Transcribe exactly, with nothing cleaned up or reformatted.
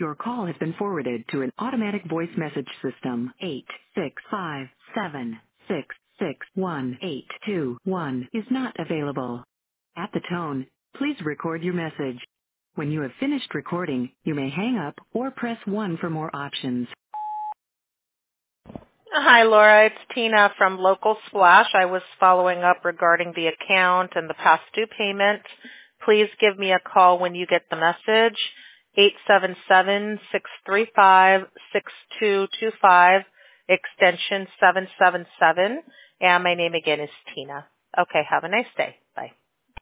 Your call has been forwarded to an automatic voice message system. eight six five seven six six one eight two one is not available. At the tone, please record your message. When you have finished recording, you may hang up or press one for more options. Hi, Laura. It's Tina from Local Splash. I was following up regarding the account and the past due payment. Please give me a call when you get the message, eight seven seven, six three five, six two two five, extension seven seven seven. And my name again is Tina. Okay, have a nice day. Bye.